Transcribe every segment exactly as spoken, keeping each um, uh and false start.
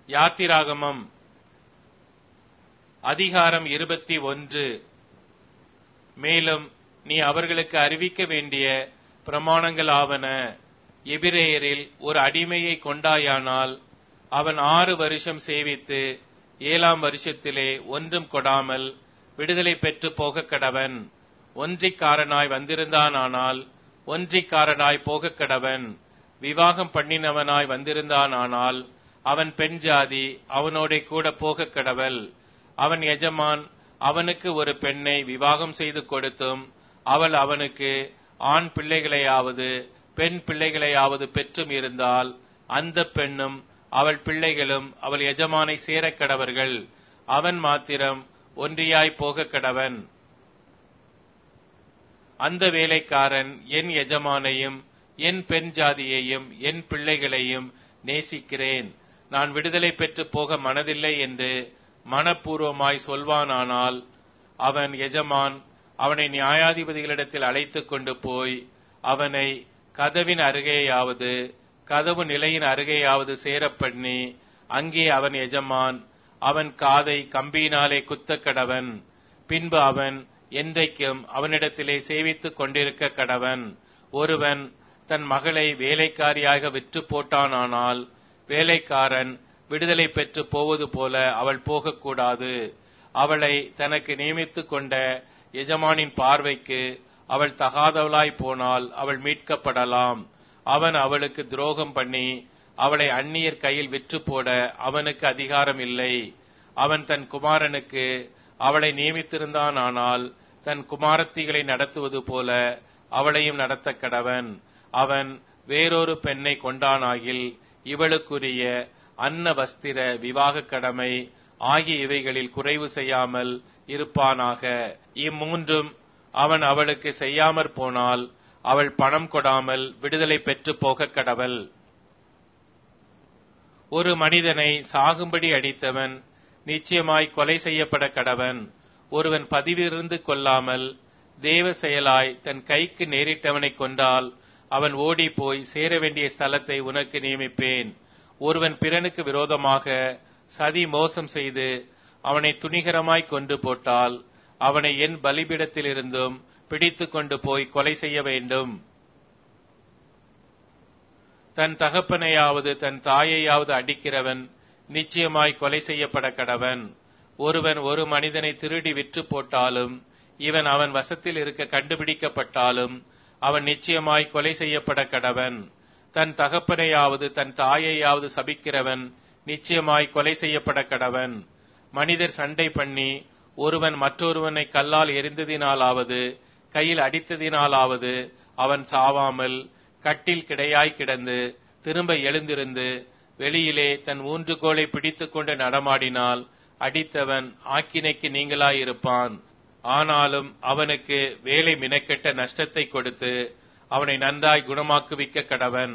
யாத்திராகமம் அதிகாரம் இருபத்தி ஒன்று. மேலும் நீ அவர்களுக்கு அறிவிக்க வேண்டிய பிரமாணங்கள் ஆவன. எபிரேயரில் ஒரு அடிமையை கொண்டாயானால் அவன் ஆறு வருஷம் சேவித்து ஏழாம் வருஷத்திலே ஒன்றும் கொடாமல் விடுதலை பெற்று போக கடவன். ஒன்றிக்காரனாய் வந்திருந்தானால் ஒன்றிக்காரனாய் போக கடவன். விவாகம் பண்ணினவனாய் வந்திருந்தானால் அவன் பெண் ஜாதி அவனோட கூட போக கடவள். அவன் எஜமான் அவனுக்கு ஒரு பெண்ணை விவாகம் செய்து கொடுத்தும் அவள் அவனுக்கு ஆண் பிள்ளைகளையாவது பெண் பிள்ளைகளையாவது பெற்றும் இருந்தால் அந்த பெண்ணும் அவள் பிள்ளைகளும் அவள் எஜமானை சேர கடவர்கள். அவன் மாத்திரம் ஒன்றியாய் போக கடவன். அந்த வேலைக்காரன் என் எஜமானையும் என் பெண் ஜாதியையும் என் பிள்ளைகளையும் நேசிக்கிறேன், நான் விடுதலை பெற்று போக மனதில்லை என்று மனப்பூர்வமாய் சொல்வானானால் அவன் எஜமான் அவனை நியாயாதிபதிகளிடத்தில் அழைத்துக் கொண்டு போய் அவனை கதவின் அருகேயாவது கதவு நிலையின் அருகேயாவது சேரப்பண்ணி அங்கே அவன் எஜமான் அவன் காதை கம்பியினாலே குத்த கடவன். பின்பு அவன் என்றைக்கும் அவனிடத்திலே சேவித்துக் கொண்டிருக்க கடவன். ஒருவன் தன் மகளை வேலைக்காரியாக விற்று போட்டானால் வேலைக்காரன் விடுதலை பெற்று போவது போல அவள் போகக்கூடாது. அவளை தனக்கு நியமித்துக் கொண்ட எஜமானின் பார்வைக்கு அவள் தகாதவளாய் போனால் அவள் மீட்கப்படலாம். அவன் அவளுக்கு துரோகம் பண்ணி அவளை அந்நியர் கையில் விற்று போட அவனுக்கு அதிகாரம் இல்லை. அவன் தன் குமாரனுக்கு அவளை நியமித்திருந்தானால் தன் குமாரத்திகளை நடத்துவது போல அவளையும் நடத்த கடவன். அவன் வேறொரு பெண்ணை கொண்டானாகில் இவளுக்குரிய அன்ன வஸ்திர விவாக கடமை ஆகிய இவைகளில் குறைவு செய்யாமல் இருப்பானாக. இம்மூன்றும் அவன் அவளுக்கு செய்யாமற் போனால் அவள் பணம் கொடாமல் விடுதலை பெற்று போக கடவள். ஒரு மனிதனை சாகும்படி அடித்தவன் நிச்சயமாய் கொலை செய்யப்பட கடவன். ஒருவன் பதிவிருந்து கொள்ளாமல் தேவ செயலாய் தன் கைக்கு நேரிட்டவனை கொண்டால் அவன் ஓடி போய் சேர வேண்டிய ஸ்தலத்தை உனக்கு நியமிப்பேன். ஒருவன் பிறனுக்கு விரோதமாக சதி மோசம் செய்து அவனை துணிகரமாய் கொண்டு போட்டால் அவனை என் பலிபீடத்திலிருந்தும் பிடித்து கொண்டு போய் கொலை செய்ய வேண்டும். தன் தகப்பனையாவது தன் தாயையாவது அடிக்கிறவன் நிச்சயமாய் கொலை செய்யப்பட கடவன். ஒருவன் ஒரு மனிதனை திருடி விற்று போட்டாலும் இவன் அவன் வசத்தில் இருக்க கண்டுபிடிக்கப்பட்டாலும் அவன் நிச்சயமாய் கொலை செய்யப்பட கடவன். தன் தகப்பனையாவது தன் தாயையாவது சபிக்கிறவன் நிச்சயமாய் கொலை செய்யப்பட கடவன். மனிதர் சண்டை பண்ணி ஒருவன் மற்றொருவனை கல்லால் எரிந்ததினாலாவது கையில் அடித்ததினாலாவது அவன் சாவாமல் கட்டில் கிடையாய் கிடந்து திரும்ப எழுந்திருந்து வெளியிலே தன் ஊன்றுகோலை பிடித்துக் கொண்டு நடமாடினால் அடித்தவன் ஆக்கினைக்கு நீங்களாயிருப்பான். ஆனாலும் அவனுக்கு வேலை மினக்கெட்ட நஷ்டத்தை கொடுத்து அவனை நன்றாய் குணமாக்குவிக்க கடவன்.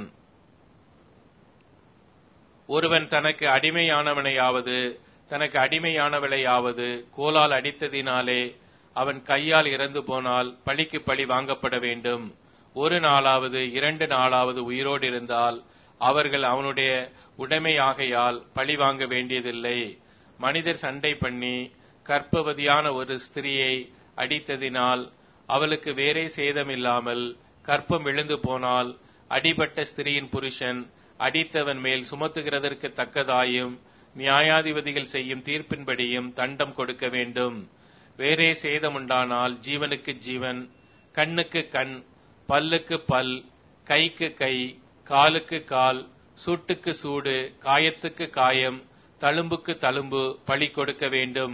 ஒருவன் தனக்கு அடிமையானவனையாவது தனக்கு அடிமையானவளையாவது கோலால் அடித்ததினாலே அவன் கையால் இறந்து போனால் பழிக்கு பழி வாங்கப்பட வேண்டும். ஒரு நாளாவது இரண்டு நாளாவது உயிரோடு இருந்தால் அவர்கள் அவனுடைய உடைமையாகையால் பழி வாங்க வேண்டியதில்லை. மனிதர் சண்டை பண்ணி கர்ப்பவதியான ஒரு ஸ்திரியை அடித்ததினால் அவளுக்கு வேறே சேதமில்லாமல் கற்பம் விழுந்து போனால் அடிபட்ட ஸ்திரியின் புருஷன் அடித்தவன் மேல் சுமத்துகிறதற்கு தக்கதாயும் நியாயாதிபதிகள் செய்யும் தீர்ப்பின்படியும் தண்டம் கொடுக்க வேண்டும். வேறே சேதமுண்டானால் ஜீவனுக்கு ஜீவன், கண்ணுக்கு கண், பல்லுக்கு பல், கைக்கு கை, காலுக்கு கால், சூட்டுக்கு சூடு, காயத்துக்கு காயம், தழும்புக்கு தழும்பு பழி கொடுக்க வேண்டும்.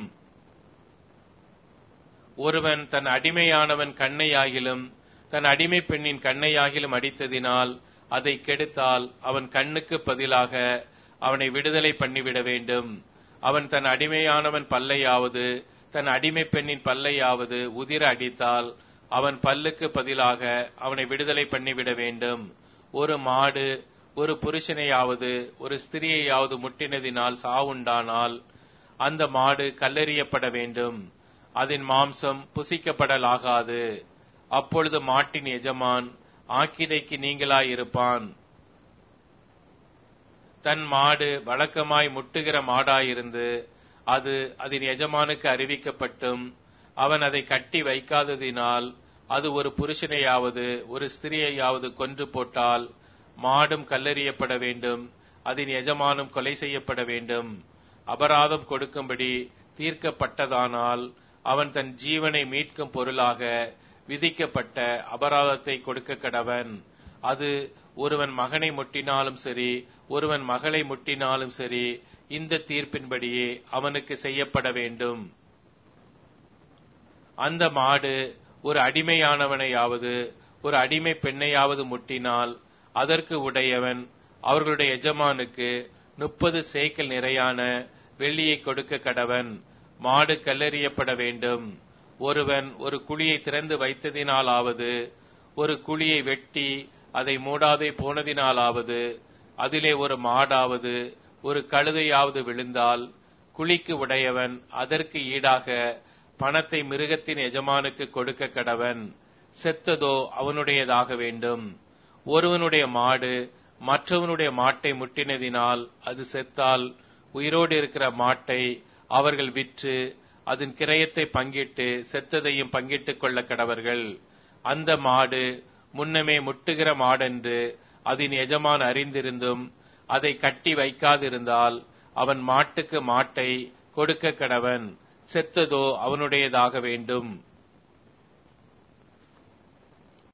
ஒருவன் தன் அடிமையானவன் கண்ணையாகிலும் தன் அடிமை பெண்ணின் கண்ணையாகிலும் அடித்ததினால் அதை கெடுத்தால் அவன் கண்ணுக்கு பதிலாக அவனை விடுதலை பண்ணிவிட வேண்டும். அவன் தன் அடிமையானவன் பல்லையாவது தன் அடிமை பெண்ணின் பல்லையாவது உதிர அடித்தால் அவன் பல்லுக்கு பதிலாக அவனை விடுதலை பண்ணிவிட வேண்டும். ஒரு மாடு ஒரு புருஷனையாவது ஒரு ஸ்திரியையாவது முட்டினதினால் சாவுண்டானால் அந்த மாடு கல்லெறியப்பட வேண்டும். அதன் மாம்சம் புசிக்கப்படலாகாது. அப்பொழுது மாட்டின் எஜமான் ஆக்கினைக்கு நீங்களாயிருப்பான். தன் மாடு வழக்கமாய் முட்டுகிற மாடாயிருந்து அது அதன் எஜமானுக்கு அறிவிக்கப்பட்டும் அவன் அதை கட்டி வைக்காததினால் அது ஒரு புருஷனையாவது ஒரு ஸ்திரியையாவது கொன்று போட்டால் மாடும் கல்லெறியப்பட வேண்டும், அதன் எஜமானும் கொலை செய்யப்பட வேண்டும். அபராதம் கொடுக்கும்படி தீர்க்கப்பட்டதானால் அவன் தன் ஜீவனை மீட்கும் பொருளாக விதிக்கப்பட்ட அபராதத்தை கொடுக்க கடவன். அது ஒருவன் மகனை முட்டினாலும் சரி, ஒருவன் மகளை முட்டினாலும் சரி, இந்த தீர்ப்பின்படியே அவனுக்கு செய்யப்பட வேண்டும். அந்த மாடு ஒரு அடிமையானவனையாவது ஒரு அடிமை பெண்ணையாவது முட்டினால் அதற்கு உடையவன் அவர்களுடைய எஜமானுக்கு முப்பது சேக்கல் நிறையான வெள்ளியை கொடுக்க கடவன். மாடு கல்லெறியப்பட வேண்டும். ஒருவன் ஒரு குழியை திறந்து வைத்ததினாலாவது ஒரு குழியை வெட்டி அதை மூடாதே போனதினாலாவது அதிலே ஒரு மாடாவது ஒரு கழுதையாவது விழுந்தால் குழிக்கு உடையவன் அதற்கு ஈடாக பணத்தை மிருகத்தின் எஜமானுக்கு கொடுக்க கடவன். செத்ததோ அவனுடையதாக வேண்டும். ஒருவனுடைய மாடு மற்றவனுடைய மாட்டை முட்டினதினால் அது செத்தால் உயிரோடு இருக்கிற மாட்டை அவர்கள் விற்று அதன் கிரயத்தை பங்கிட்டு செத்ததையும் பங்கிட்டுக் கொள்ள கடவர்கள். அந்த மாடு முன்னமே முட்டுகிற மாடென்று அதன் எஜமான் அறிந்திருந்தும் அதை கட்டி வைக்காதிருந்தால் அவன் மாட்டுக்கு மாட்டை கொடுக்க கடவன். செத்ததோ அவனுடையதாக வேண்டும்.